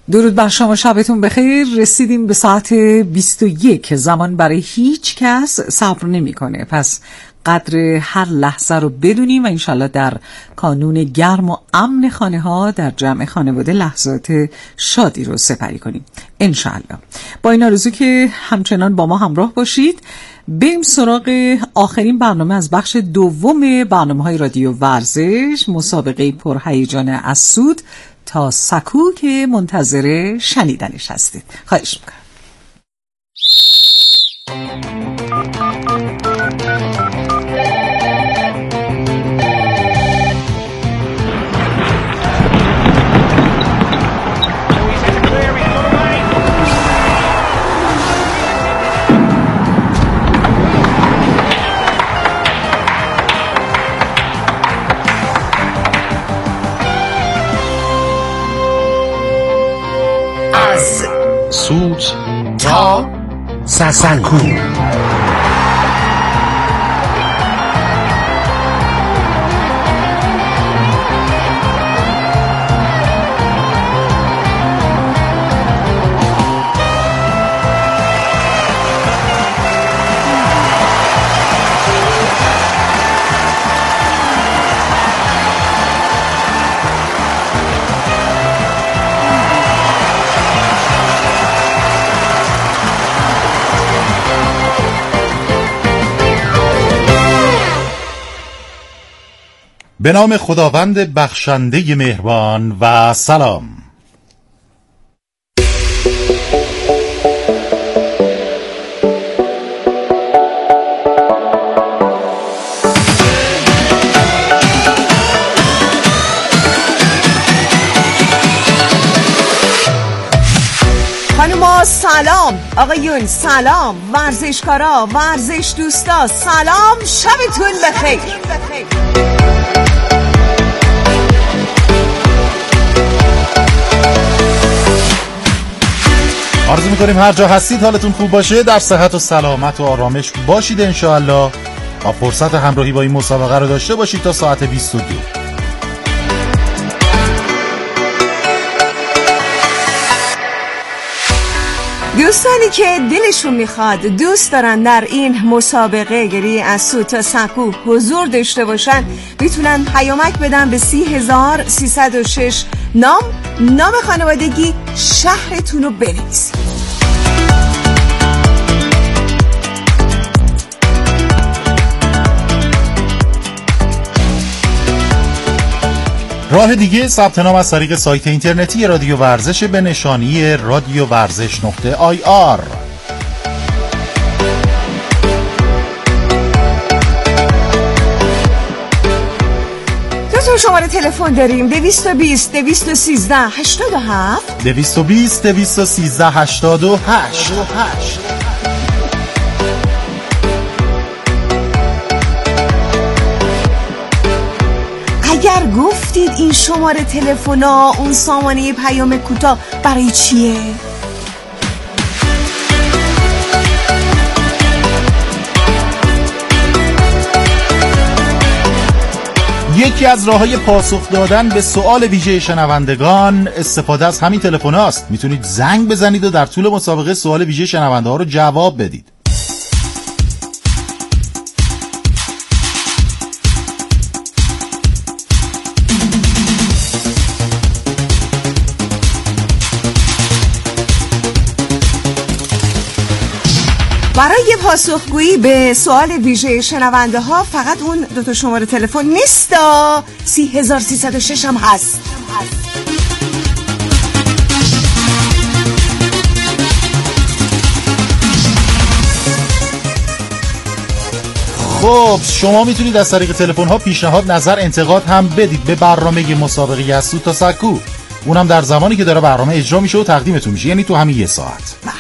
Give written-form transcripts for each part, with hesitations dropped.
درود بر شما، شبتون بخیر. رسیدیم به ساعت 21. زمان برای هیچ کس صبر نمی‌کنه، پس قدر هر لحظه رو بدونیم و انشالله در کانون گرم و امن خانه ها در جمع خانواده لحظات شادی رو سپری کنیم انشالله. با این آرزو که همچنان با ما همراه باشید، بریم سراغ آخرین برنامه از بخش دوم برنامه‌های رادیو ورزش، مسابقه پرهیجان از سود تا سکو که منتظر شنیدنش هستید. خواهش میکنم. سود تا سکو. به نام خداوند بخشنده مهربان و سلام. خانوما سلام، آقایون سلام، ورزشکارا، ورزش دوستا سلام، شبتون بخیر. آرزو میکنیم هر جا هستید حالتون خوب باشه، در صحت و سلامت و آرامش باشید انشاءالله و فرصت همراهی با این مسابقه رو داشته باشید تا ساعت 22. دوستانی که دلشون میخواد دوست دارن در این مسابقه یعنی از سود تا سکو حضور داشته باشن، میتونن پیامک بدن به 30306 نام خانوادگی، شهرتون رو بنویسید. راه دیگه ثبت نام از طریق سایت اینترنتی رادیو ورزش به نشانی radiovarzesh.ir. دو شماره تلفن داریم، 220 213 87 220 213 88. اگر گفتید این شماره تلفنا اون سامانه پیام کوتاه برای چیه؟ یکی از راه‌های پاسخ دادن به سوال ویژه شنوندگان استفاده از همین تلفن‌هاست. میتونید زنگ بزنید و در طول مسابقه سوال ویژه شنونده ها رو جواب بدید. برای پاسخگویی به سوال ویژه شنونده ها فقط اون دو شماره تلفن نیستا، 30306 هم هست. خب شما میتونید از طریق تلفن ها پیشنهاد، نظر، انتقاد هم بدید به برنامه مسابقه از سود تا سکو. اونم در زمانی که داره برنامه اجرا میشه و تقدیمتون میشه، یعنی تو همین یه ساعت. بله.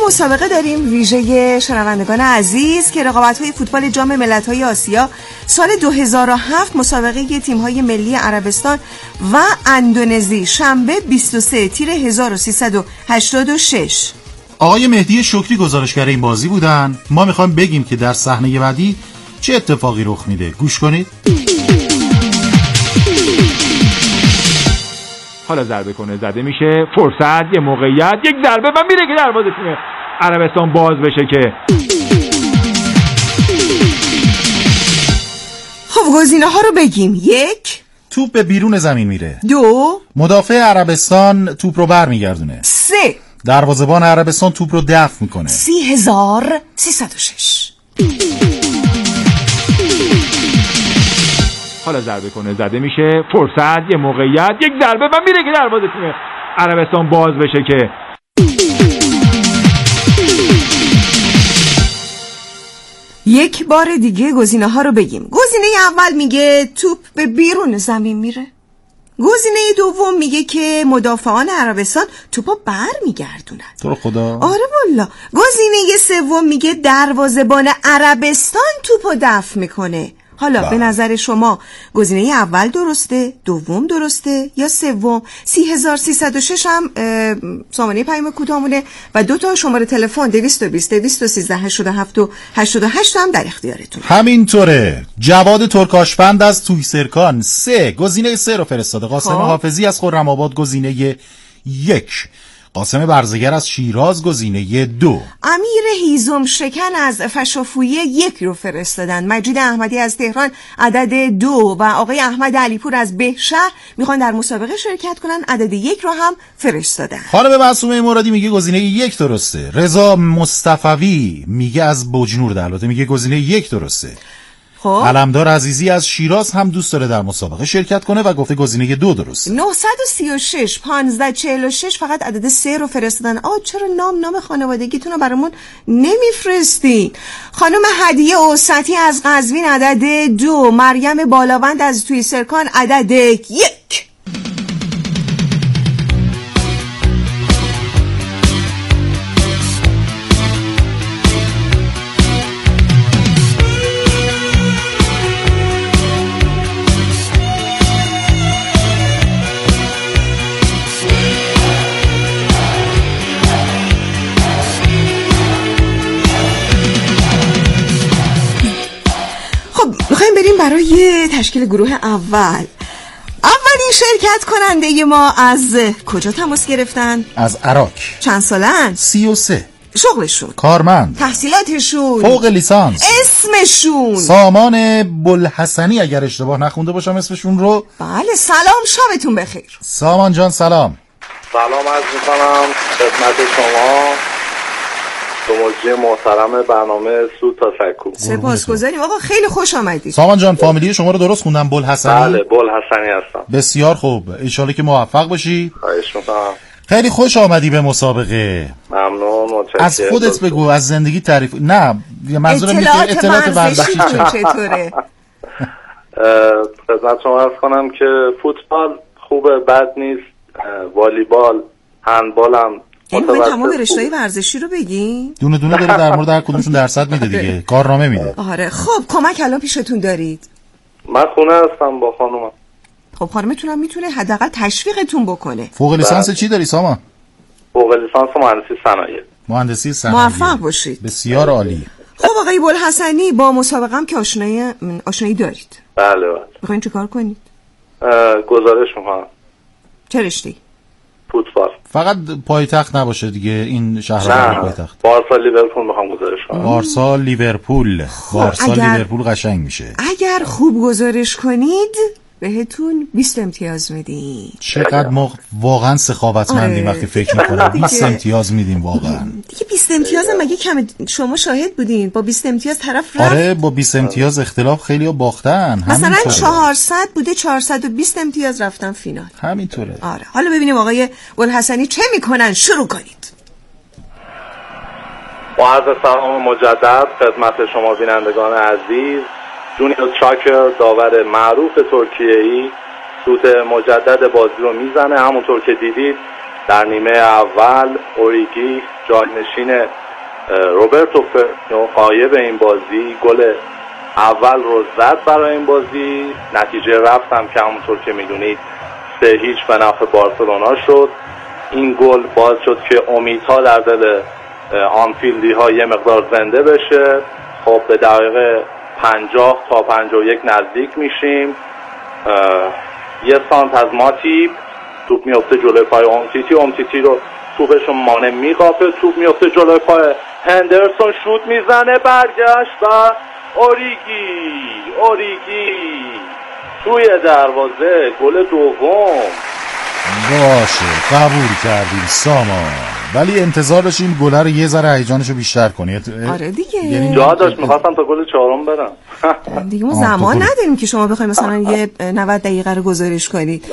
مسابقه داریم ویژه شنوندگان عزیز که رقابت‌های فوتبال جام ملت‌های آسیا سال 2007 مسابقه تیم‌های ملی عربستان و اندونزی شنبه 23 تیر 1386. آقای مهدی شکری گزارشگر این بازی بودن. ما میخوایم بگیم که در صحنه بعدی چه اتفاقی رخ میده. گوش کنید. حالا ضربه کنه زده میشه، فرصت، یه موقعیت، یک ضربه و میره که دروازه تیم عربستان باز بشه. که خب گزینه ها رو بگیم. 1 توپ به بیرون زمین میره. 2 مدافع عربستان توپ رو برمیگردونه. 3 دروازه‌بان عربستان توپ رو دفع میکنه. 30306. حالا ضربه کنه زده میشه، فرصت، یه موقعیت، یک ضربه و میره که دروازه تیم عربستان باز بشه. که یک بار دیگه گزینه ها رو بگیم. گزینه اول میگه توپ به بیرون زمین میره. گزینه دوم میگه که مدافعان عربستان توپو بر میگردونن. تو رو خدا. آره والا. گزینه سوم میگه دروازه‌بان عربستان توپو دفع میکنه. حالا به نظر شما گزینه اول درسته، دوم درسته یا سوم؟ 30306 هم سامانه پیام کوتاهمونه و 2 تا شماره تلفن 220 213 87 و 88 هم در اختیارتون. همینطوره. جواد ترکاشپند از تویسرکان 3 گزینه 3 رو فرستاده. قاسم حافظی از خرم‌آباد گزینه 1. قاسم برزگر از شیراز گزینه 2. امیر هیزم شکن از فشافویه 1 رو فرستادن. مجید احمدی از تهران عدد 2 و آقای احمد علیپور از بهشهر میخوان در مسابقه شرکت کنن، عدد 1 رو هم فرستادن. خانم معصومه مرادی میگه گزینه 1 درسته. رضا مصطفی میگه از بوجنور البته میگه گزینه 1 درسته. علمدار عزیزی از شیراز هم دوست داره در مسابقه شرکت کنه و گفته گزینه 2 درسته. 936 1546 فقط عدد 3 رو فرستادن. چرا نام خانوادگیتون رو برامون نمیفرستین؟ خانم هدیه اوسطی از قزوین عدد 2. مریم بالاوند از تویسرکان عدد 1. میخوایم بریم برای تشکیل گروه اول. اولین شرکت کننده ما از کجا تماس گرفتن؟ از عراق. چند سالن؟ 33. شغلشون؟ کارمند. تحصیلاتشون؟ فوق لیسانس. اسمشون؟ سامان بلحسنی اگر اشتباه نخونده باشم اسمشون رو. بله. سلام، شبتون بخیر. سامان جان سلام. سلام عرض میکنم خدمت شما دو مجری محترم برنامه سود تا سکو. سپاسگزاریم آقا، خیلی خوش آمدید. سامان جان فامیلی شما رو درست خوندم؟ بلحسنی؟ بله بلحسنی هستم. بسیار خوب، انشالله که موفق باشی. خواهش میکنم. خیلی خوش آمدی به مسابقه. ممنون، متشکرم. از خودت بگو، از زندگی تعریف. نه منظورم اینه که اطلاعات ورزشی چطوره؟ خدمت شما عرض کنم که فوتبال خوبه، بد نیست. والیبال، هندبال هم این تمام رشته‌های ورزشی رو بگین؟ دونه دونه داره در مورد هر کدومشون درصد میده دیگه، کارنامه میده. آره. خب کمک الان پیشتون دارید؟ من خونه هستم با خانومم. خب خانمتون هم میتونه حداقل تشویقتون بکنه. فوق لیسانس چی داری سامان؟ فوق لیسانس مهندسی صنایع. مهندسی صنایع. موفق باشید. بسیار عالی. خب آقای بلحسنی با مسابقه هم که آشنایی دارید. بله. میخواین چه کار کنید؟ گزارش میکنم. چه رشته‌ای؟ فوتبال. فقط پایتخت نباشه دیگه، این شهر پایتخت. بارسا لیورپول میخوام گزارش کنم. بارسا لیورپول. بارسا لیورپول قشنگ میشه. اگر خوب گزارش کنید بهتون 20 امتیاز میدیم. چقدر ما واقعا سخاوتمندیم وقتی فکر میکنم 20 امتیاز میدیم واقعا. دیگه 20 امتیاز هم مگه کمه؟ شما شاهد بودین با 20 امتیاز طرف رفت. آره با 20 امتیاز اختلاف خیلی‌ها باختن. مثلا 400 بوده 420 امتیاز رفتن فینال. همینطوره. آره. حالا ببینیم آقای بلحسنی چه میکنن. شروع کنید. با عرض سلام مجدد خدمت شما بینندگان عزیز. جونیور چاکر داور معروف ترکیه‌ای سود مجدد بازی رو میزنه. همونطور که دیدید در نیمه اول اوریگی جانشین روبرتو فرمینو غایب این بازی گل اول رو زد برای این بازی. نتیجه رفتم که همونطور که میدونید 3-0 به نفع بارسلونا شد. این گل باعث شد که امیدها در دل آنفیلدی ها یه مقدار زنده بشه. خب به دقیقه 50 تا 51 نزدیک میشیم. یه سانت از ماتیب توپ میفته جلوی پای امتیتی رو توپشو مانع میقافه. توپ میفته جلوی پای هندرسون، شوت میزنه، برگشت و اوریگی توی دروازه گل دوم. باشه قبول کردیم سامان، ولی انتظار داشتیم گل رو یه ذره هیجانشو بیشتر کنی. آره دیگه، یعنی جا داشت میخواستم تا گل چهارم برم. دیگه ما زمان نداریم که شما بخواید مثلا یه 90 دقیقه رو گزارش کنید.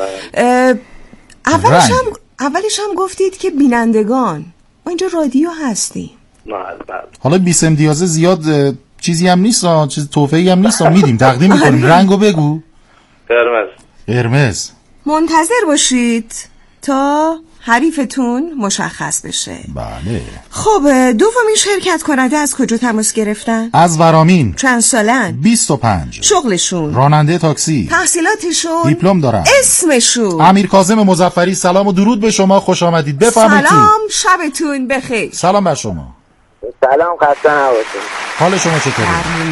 اولش هم گفتید که بینندگان ما اینجا رادیو هستیم. حالا 20 امتیازه زیاد چیزی هم نیست، چیز توفیقی هم نیست، میدیم تقدیم میکنیم. رنگو بگو. قرمز. منتظر باشید تا حریفتون مشخص بشه. بله. خب دومین شرکت کننده از کجا تماس گرفتن؟ از ورامین. چند سالن؟ 25. شغلشون؟ راننده تاکسی. تحصیلاتشون؟ دیپلم دارن. اسمشون؟ امیر کاظم مظفری. سلام و درود به شما، خوش آمدید، بفرمایید. سلام، شبتون بخیر. سلام بر شما. سلام، خسته نباشید. حال شما چطوره؟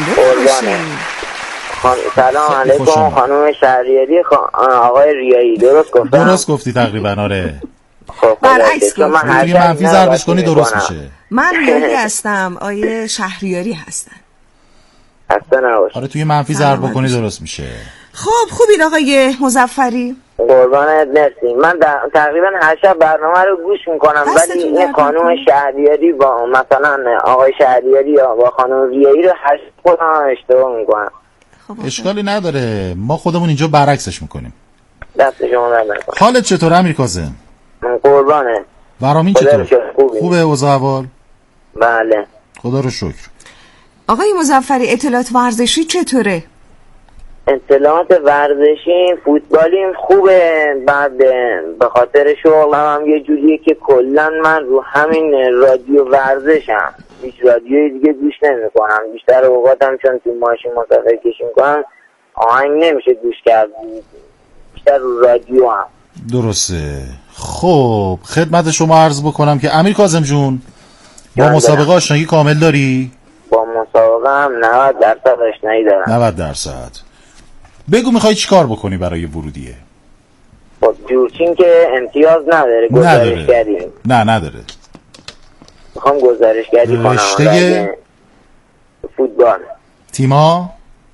سلام علیکم خانم شهریاری، آقای ریایی. درست گفتم؟ درست گفتی تقریبا. آره برعکس گفتم. یه منفی ضربش کنی درست میشه. من ریایی هستم، آقای شهریاری هستن. خسته نباشید. آره توی منفی ضرب کنی درست میشه. خب خوبین آقای مظفری؟ قربانت، مرسی. من تقریبا هر شب برنامه رو گوش میکنم، ولی این خانم شهریاری با مثلا آقای شهریاری یا با خانم ریایی رو هر شب خودم اشتباه میکنم. اشکالی نداره، ما خودمون اینجا برعکسش میکنیم. دست شما درد نکنه. حالت چطوره امیر کاظم؟ قربانه. ورامین چطوره؟ خوبه اوضاع احوال؟ بله خدا رو شکر. آقای مظفری اطلاعات ورزشی چطوره؟ اطلاعات ورزشی فوتبالیم خوبه. بعد به خاطر شغلم هم یه جوریه که کلا من رو همین رادیو ورزشم، هیچ رادیوی دیگه گوش نمی‌کنم. بیشتر اوقاتم چون تو ماشین مسافر کشی می‌کنم آهنگ نمیشه گوش کرد، بیشتر رو رادیو هم. درسته. خب خدمت شما عرض بکنم که امیر کاظم جون با مسابقه آشنایی کامل داری؟ با مسابقه هم 90% آشنایی دارم. 90%. بگو میخوای چی کار بکنی برای ورودیه؟ خب جورچین که امتیاز نداره، گزارشگری. نه نداره. میخوام گزارشگری کنم. رشته فوتبال. تیما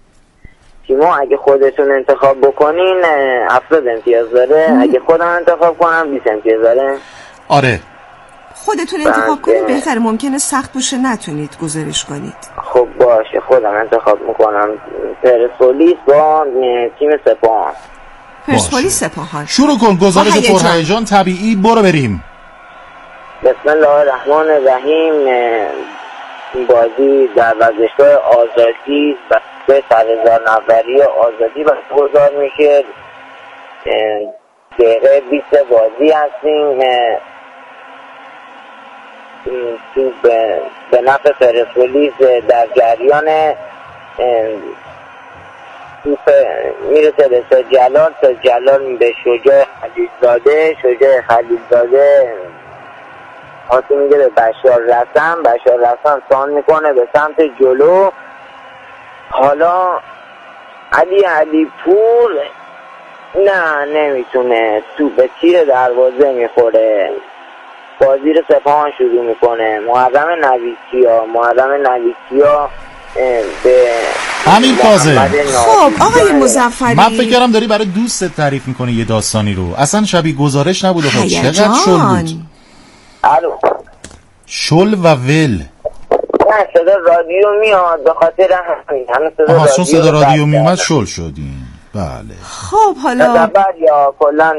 اگه خودتون انتخاب بکنین 70 امتیاز داره. اگه خودم انتخاب کنم 20 امتیاز داره. آره خودتون انتخاب کنید بهتره، ممکنه سخت باشه نتونید گزارش کنید. خب باشه خودم انتخاب میکنم. پرسپولیس با تیم سپاهان. پرسپولیس سپاهان. شروع کن گزارش پرهیجان طبیعی، برو بریم. بسم الله الرحمن الرحیم. این بازی در ورزشگاه آزادی به سرهزار نفری آزادی برگزار میشه. دقیقه 20 بازی هستیم. تو به نفع پرسپولیس در جریان توپ میرسه به جلال به شجاع خلیلزاده پاسی میده به بشار رسن سان میکنه به سمت جلو. حالا علی پور نمیتونه، تو به تیر دروازه میخوره. بازی رو سپاهان شروع میکنه. محرم نویسیا به امیر کاظم. خب آقای مظفری، من فکر کردم داری برای دوستت تعریف میکنی یه داستانی رو، اصلا شبیه گزارش نبود. خب چقدر شل بود. الو شل و ول. نه صدا رادیو میاد، به خاطر همین چون صدا رادیو میومد شل شدیم. بله خب حالا یا کلا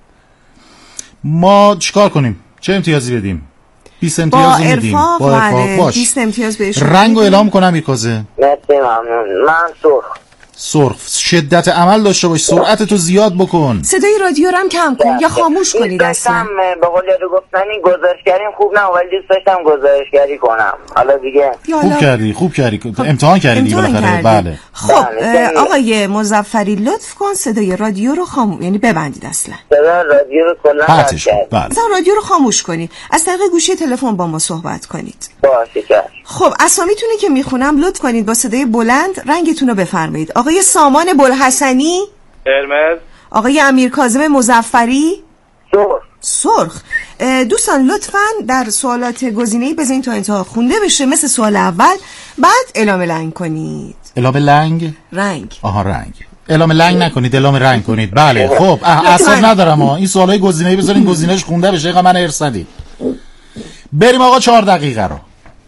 ما چیکار کنیم؟ چه امتیازی بدیم؟ 20 امتیاز میدیم. با ارفاق باش. 20 امتیاز بهش. رنگو اعلام کنم امیر کاظم. مرسی ممنون. من سرخ. شدت عمل داشته باش، سرعت تو زیاد بکن. صدای رادیو رو هم کم کن یا خاموش کنید اصلا. به قول گفتنی گزارشگری خوب نه، ولی دوست داشتم گزارشگری کنم. حالا دیگه خوب کردی امتحان کردی دیگه بالاخره. بله. خب آقای مظفری لطف کن صدای رادیو رو خاموش، یعنی ببندید اصلا. صدای رادیو رو کلا قطع کرد. اصلا رادیو رو خاموش کنید. از طریق گوشی تلفن با ما صحبت کنید. باشه. خب اسامیتونه که میخونم لطف کنید با صدای بلند رنگتون رو بفرمایید. آقای سامان بلحسنی قرمز. آقای امیر کاظم مظفری سرخ. دوستان لطفاً در سوالات گزینه‌ای بزنید تا انتها خونده بشه مثل سوال اول، بعد اعلام لنگ کنید. اعلام لنگ؟ رنگ. آها رنگ. اعلام لنگ نکنید، اعلام رنگ کنید. بله خب اصلا ندارم این سوالای گزینه‌ای بذارین گزینه‌اش خونده بشه. اینقدر من ارث ندید. بریم آقا 4 دقیقه رو.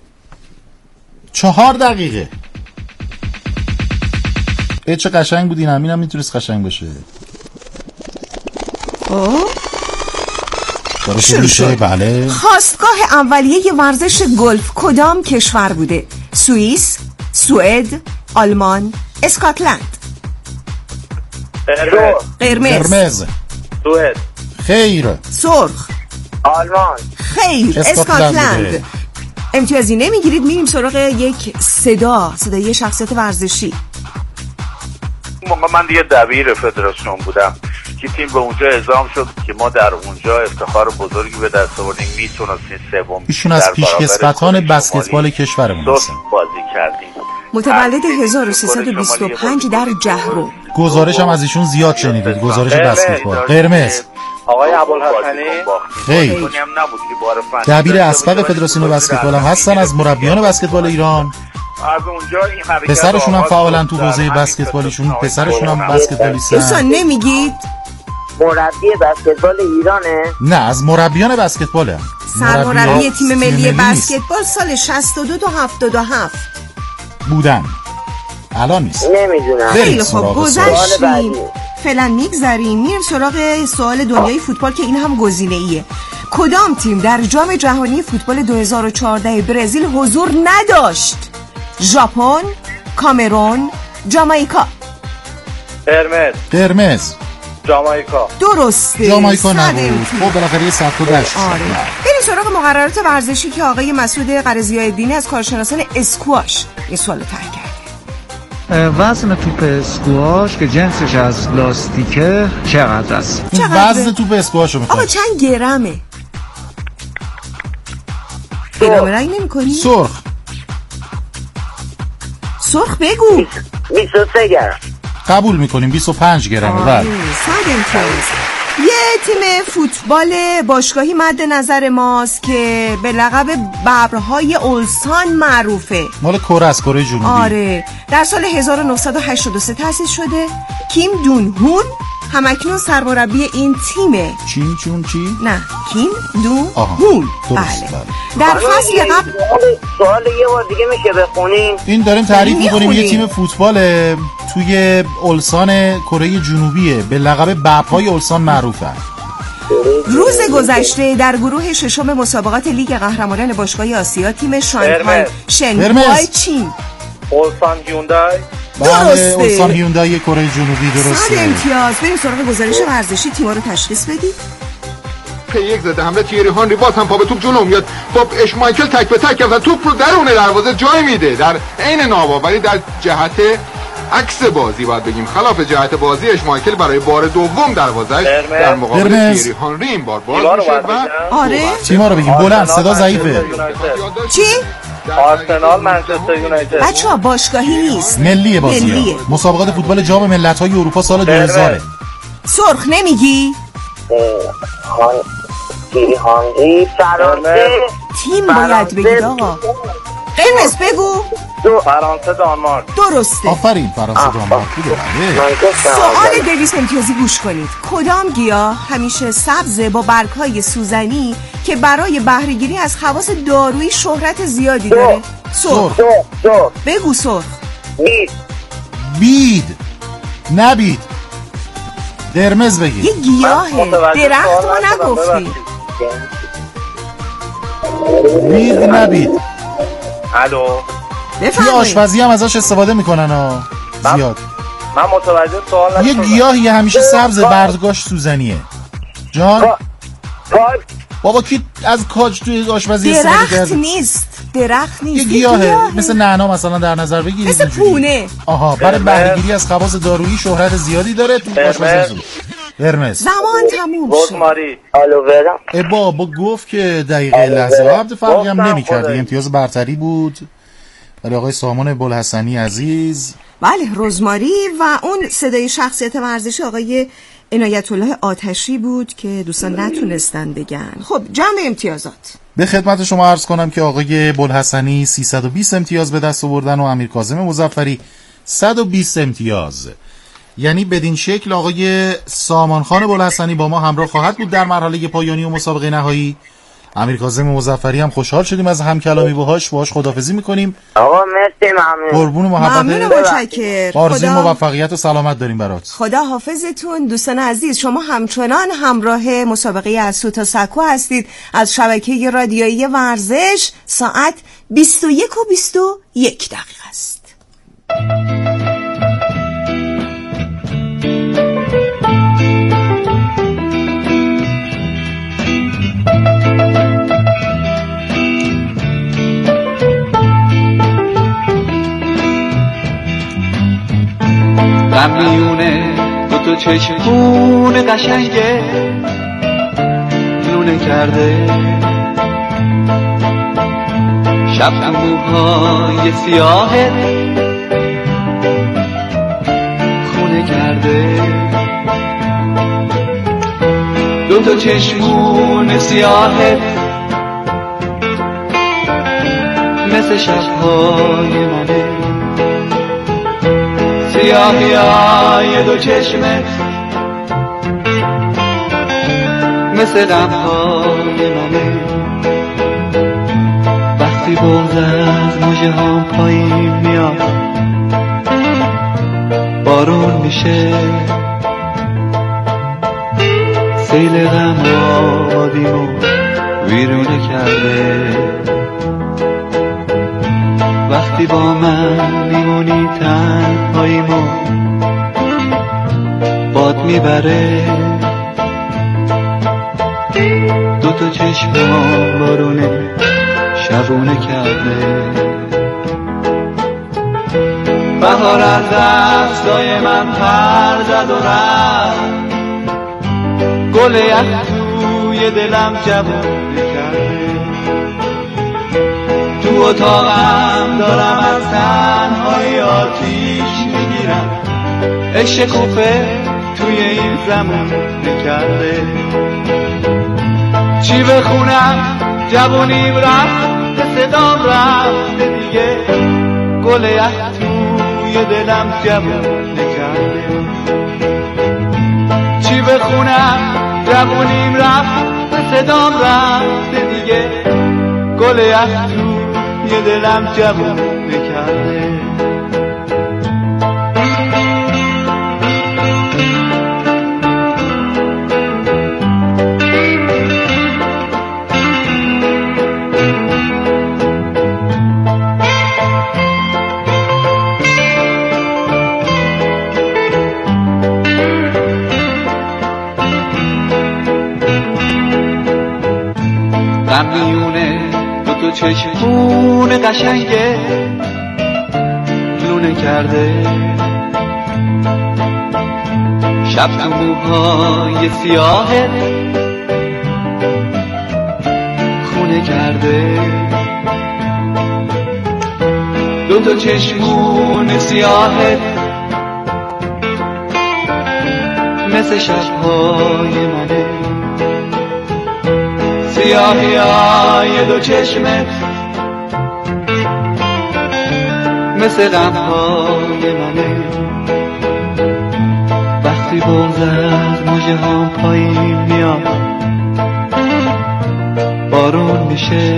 4 دقیقه. چه قشنگ بود این، همینم میتونست قشنگ باشه. شروع شد. بله. خاستگاه اولیه ورزش گلف کدام کشور بوده؟ سوئیس، سوئد، آلمان، اسکاتلند. قرمز. سوئد. خیر. سرخ. آلمان. خیر. اسکاتلند. امتیازی نمیگیرید. میریم سراغ یک صدای شخصیت ورزشی. موقع من دیگه دبیر فدراسیون بودم که تیم به اونجا اعزام شد که ما در اونجا افتخار بزرگی به دست آوردیم. میتونستیم سوم ایشون از پیشکسوتان بسکتبال کشورمون هستن. بازی کردیم. متولد 1325 در جهرم. گزارش هم از ایشون زیاد شنیدید. گزارش بسکتبال. قرمز. آقای ابوالحسنی خیر. دبیر اسبق فدراسیون بسکتبال هم هستن، از مربیان بسکتبال ایران. از اونجا این حرکت پسرشون هم فعالن تو حوزه بسکتبالیشون. پسرشون هم بسکتبالیستن. دوستان نمیگید مربی بسکتبال ایرانه؟ نه، از مربیان بسکتباله. سرمربی تیم ملی بسکتبال سال 62 تا 77 بودن. الان نیست. نمیدونم. خیلی خوب گذشتیم. فعلا میگذریم. میریم سراغ سوال دنیای فوتبال که این هم گزینه‌ایه. کدام تیم در جام جهانی فوتبال 2014 برزیل حضور نداشت؟ ژاپن، کامرون، جامائیکا. قرمز. جامائیکا. درسته. جامائیکا نبود. خب بالاخره 100 داشت. بریم سراغ مقررات ورزشی که آقای مسعود قرضی‌الدینی از کارشناسان اسکواش این سوالو طرح کرده. وزن توپ اسکواش که جنسش از لاستیکه چقدر است؟ وزن توپ اسکواش رو میخواد. آقا چند گرمه؟ اعلام رنگ نمی‌کنی؟ سرخ بگو. 23 گرم. قبول میکنیم 25 گرمه. بله. 100 امتیاز. یه تیم فوتبال باشگاهی مد نظر ماست که به لقب ببرهای اولسان معروفه. مال کره است، کره جنوبی. آره. در سال 1983 تأسیس شده. کیم دون هون همکنون سرمربی این تیمه. نه، کیم دون هون. بله. در فصل قبل سوال یه بار دیگه میشه بخونیم؟ این داریم تعریف میکنیم یه تیم فوتبال توی اولسان کره جنوبیه، به لقب ببرهای اولسان معروفه. روز گذشته در گروه ششم مسابقات لیگ قهرمانان باشگاه آسیا تیم شانگهای شنگهای چین اولسان هیوندای. بله، اولسان هیوندای کره جنوبی. درسته. 100 امتیاز. بریم سراغ گزارش ورزشی. تیم‌ها رو تشخیص بدید. یک زده حمله تیری هانری باز هم پا به توپ جلو میاد. توپ اشمایکل تک به تک کرد، توپ رو درون دروازه جای میده. در عین ناباوری در جهت عکس بازی باید بگیم، خلاف جهت بازی اشمایکل برای بار دوم دروازه‌اش در مقابل تیری هانری این بار باز میشه و آره تیم‌ها رو بگیم بلند، صدا ضعیفه. چی؟ آرسنال منچستر یونایتد. بچه‌ها باشگاهی نیست، ملیه بازی. مسابقات فوتبال جام ملت‌های اروپا سال 2000. سرخ نمیگی؟ تیری هانری فرانسه. تیم باید بگید آقا. قرمز بگو. فرانسه دانمارک. درسته. آفرین، فرانسه دانمارک. سوال 200 امتیازی گوش کنید. کدام گیاه همیشه سبزه با برگ‌های سوزنی که برای بهره‌گیری از خواص دارویی شهرت زیادی داره؟ سرخ. بگو سرخ. بید. نبید. قرمز بگید. یه گیاهه، درخت ما نگفتی. بید نبید. الو. توی آشپزی هم ازش استفاده میکنن زیاد. من متوجه سوال نشدم. یه گیاهی همیشه سبز بردگاش سوزنیه جان. بابا کی از کاج توی آشپزی استفاده کرد؟ درخت نیست یه گیاهه مثل نعنا مثلا در نظر بگیرید، مثل پونه. آها، برای بهره‌گیری از خواص دارویی شهرت زیادی داره تو آشپزی. قرمز. زمان تموم شد. روزماری. آلوویرا. بابا گفت که دقیقه لحظه عبد فرقی هم نمی‌کرد، امتیاز برتری بود برای آقای سامان بوالحسنی عزیز. بله، رزماری و اون صدای شخصیت ورزشی آقای عنایت الله آتشی بود که دوستان نتونستن بگن. خب جمع امتیازات به خدمت شما عرض کنم که آقای بوالحسنی 320 امتیاز به دست آوردن و امیر کاظم مظفری 120 امتیاز. یعنی بدین شکل آقای سامان خان بوالحسنی با ما همراه خواهد بود در مرحله پایانی و مسابقه نهایی. امیر کاظم مظفری هم خوشحال شدیم از همکلامی باهاش خداحافظی میکنیم. آقا مرسی، ممنون. قربون محبت. ممنون، متشکرم. آرزوی موفقیت و سلامت داریم برات. خدا حافظتون. دوستان عزیز، شما همچنان همراه مسابقه از سو تا سکو هستید از شبکه رادیویی ورزش. ساعت 21:21 است. میونه دو چشمون قشنگه لونه کرده، شب تو موهای سیاهت خونه کرده، دو چشمون سیاهت مثل شبهای منه، سیاهی های دو چشمت مثل غمهای منه، وقتی بغض از مژه هام پایین میاد بارون میشه، سیل غم آبادیمو ویرونه کرده، وقتی با من میمونی تنهاییمو باد میبره، دو چشمم بارونه شبونه کرده، بهار از دستای من پر زد و رفت، گل یخ توی دلم جوونه کرده، تو اتاقم دارم از تنهایی آتیش میگیرم، عشق کوفه توی این زمان نکرده، چی بخونم جوونیم رفت به صدام رفته دیگه، گل یخ توی دلم جوون نکرده، چی بخونم جوونیم رفت به صدام رفته دیگه، گل یخ توی دلم جوون نکرده. غمیونه دو چشمون قشنگه لونه کرده، شب تو موهای سیاهت خونه کرده، دو چشمون سیاهت مثل شبهای منه، سیاهی های دو چشمت مثل غمهای منه، وقتی بغض از مژه هام پایین میاد بارون میشه،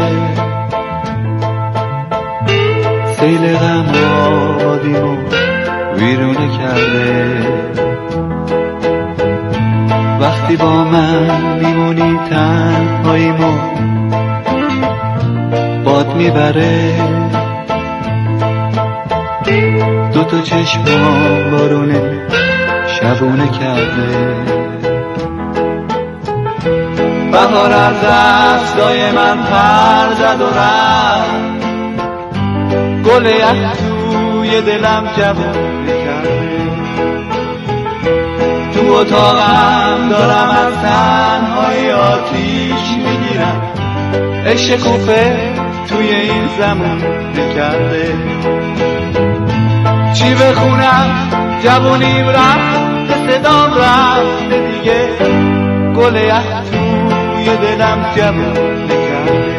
سیل غم آبادیمو ویرونه کرده، وقتی با من میمونی تنهاییمو باد میبره، دوتا چشمام بارونه شبونه کرده. بهار از دستای من پر زد و رفت، گل یخ توی دلم جوونه کرده. تو اتاقم دارم از تنهای آتیش میگیرم، عشق کوفه توی این زمونه کرده. چی بخونم جوونیم رفت، به صدام رفت دیگه، گل یخ توی دلم جوونه کرده.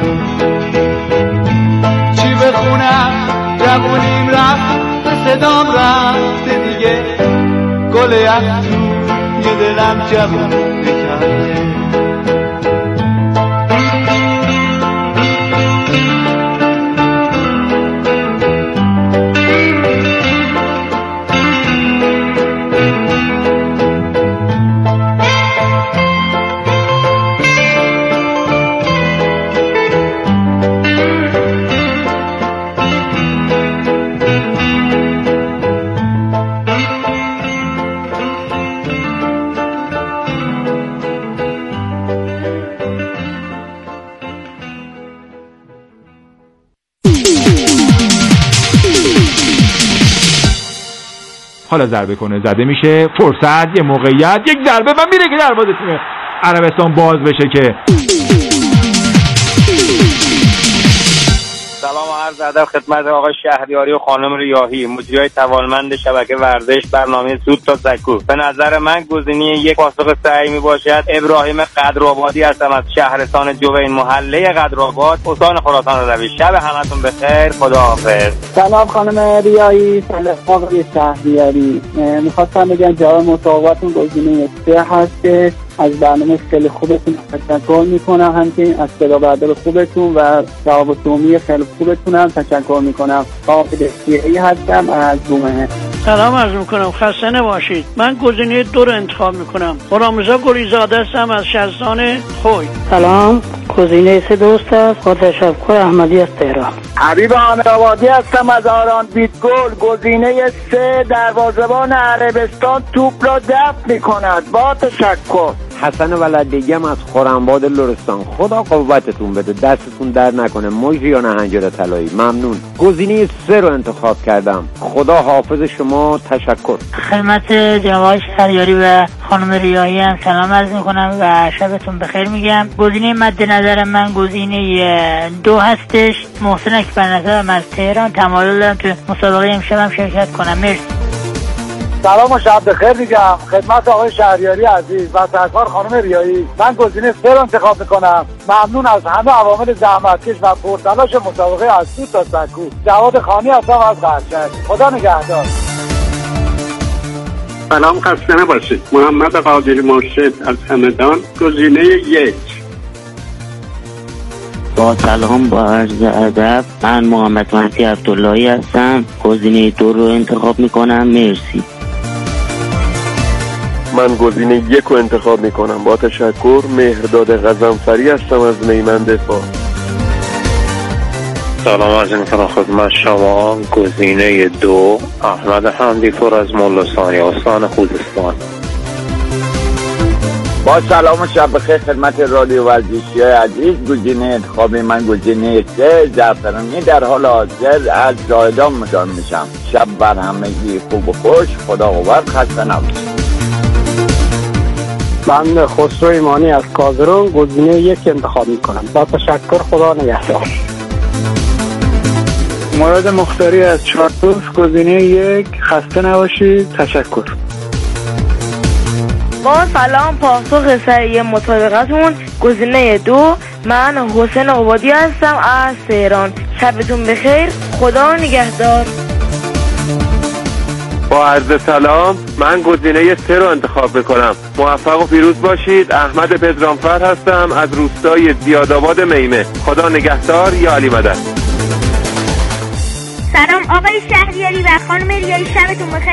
چی بخونم جوونیم رفت، به صدام رفت دیگه، گل یخ توی دلم جوونه کرده. حالا ضربه کنه زده میشه، فرصت، یه موقعیت، یک ضربه و میره که دروازه تیم عربستان باز بشه که سلام و عرض ادب خدمت آقای شهریاری و خانم ریاحی، مدیرای توانمند شبکه ورزش برنامه سود تا سکو. به نظر من گزینه یک پاسخ صحیح می باشد ابراهیم قدرآبادی هستم از شهرستان جوین محله قدرآباد استان خراسان رضوی. شب همتون بخیر، خداحافظ. سلام خانم ریاحی، سلام آقای شهریاری. میخواستم بگم جواب مسابقاتون گزینه 3 هست که از برنامه خیلی خوبتون تشکر میکنم، همچنین از صدابردار خوبتون و جواب دومی خیلی خوبتون هم تشکر میکنم. قابل سیعی هستم از بومه. سلام عرض میکنم، خسته نباشید. من گزینه 2 رو انتخاب میکنم. غلامرضا گلیزاده هستم از شهرستان خوی. سلام، گزینه 3 درست است. با تشکر، احمدی از تهران. حبیب آمرآبادی هستم از آران بیتگل. گزینه 3 دروازه‌بان عربستان توپ را دفع میکند. با تشکر. حسن ولدیگم از خرم‌باد لرستان. خدا قوتتون بده، دستتون در نکنه، مجری یا نهنجار طلایی. ممنون. گزینه 3 رو انتخاب کردم. خدا حافظ شما، تشکر. خدمت جناب شهریاری و خانم ریاحی هم سلام عرض میکنم و شبتون بخیر میگم. گزینه مد نظر من گزینه 2 هستش. محسن اکبرنژاد از تهران. تمایل دارم تو مسابقه امشب هم شرکت کنم. مرسی. سلام و شب بخیر میگم خدمت آقای شهریاری عزیز و سرکار خانم ریاحی. من گزینه 3 رو انتخاب میکنم. ممنون از همه عوامل زحمتکش و پرتلاش مسابقه از سود تا سکو. جواد خانی هستم از قرچک. خدا نگهدار. سلام، خسته نباشید. محمد قادری مرشد از همدان. گزینه 1. با سلام، با عرض ادب، من محمد مهدی عبداللهی هستم. گزینه 2 رو انتخاب میکنم. مرسی. من گزینه 1 رو انتخاب میکنم. با تشکر. مهرداد غضنفری هستم از میمن دفاع. سلام عرض میکنم خدمت شما. گزینه 2 احمد حمدی پور از مولاسانی استان خوزستان. با سلام و شب بخیر خدمت رادیو ورزشی های عزیز. گزینه انتخابی من گزینه 3 زعفرانی در حال حاضر از زاهدان مدام میشم. شب بر همگی خوب و خوش. خدا قوت. خسته نباشید. من خسرو ایمانی از کازرون. گزینه 1 انتخاب میکنم. با تشکر، خدا نگهدار. مراد مختاری از چارتوس. گزینه 1. خسته نباشید، تشکر. با سلام، پاسخ صحیح مسابقتون گزینه 2. من حسین عبادی هستم از تهران. شبتون بخیر، خدا نگهدار. با عرض سلام، من گزینه 3 رو انتخاب میکنم. موفق و پیروز باشید. احمد پدرامفر هستم از روستای زیادآباد میمه. خدا نگهدار. یا علی مدد. سلام آقای شهریاری و خانم ریاحی، شبتون بخیر.